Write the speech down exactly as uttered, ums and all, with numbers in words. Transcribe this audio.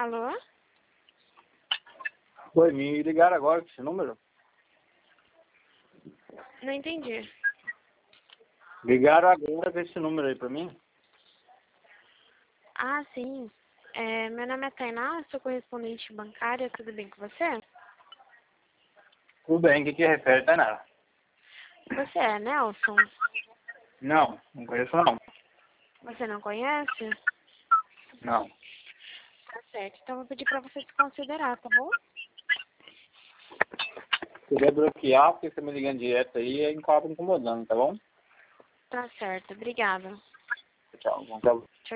Alô? Oi, me ligaram agora com esse número? Não entendi. Ligaram agora com esse número aí pra mim? Ah, sim. É, meu nome é Tainá, sou correspondente bancária, tudo bem com você? Tudo bem, o que que refere, tá nada? Você é Nelson? Não, não conheço não. Você não conhece? Não. Tá certo, então eu vou pedir pra você se considerar, tá bom? Se quiser bloquear, porque você me ligando direto aí, aí acaba incomodando, tá bom? Tá certo, obrigada. Tchau, vamos